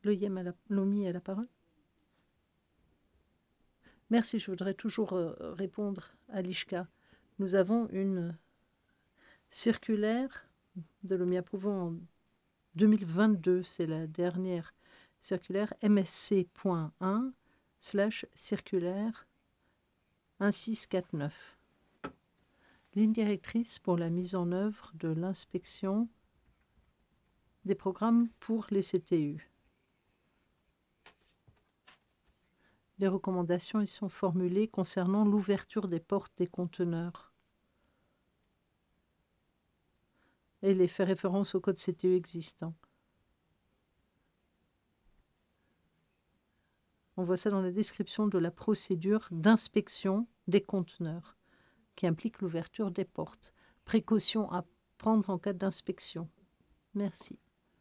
Lomi a la parole. Merci, je voudrais toujours répondre à Lishka. Nous avons une circulaire de Lomi approuvant en 2022, c'est la dernière circulaire, MSC.1/circulaire 1649. Ligne directrice pour la mise en œuvre de l'inspection des programmes pour les CTU. Les recommandations y sont formulées concernant l'ouverture des portes des conteneurs. Et il est fait référence au code CTU existant. On voit ça dans la description de la procédure d'inspection des conteneurs, qui implique l'ouverture des portes. Précautions à prendre en cas d'inspection. Merci.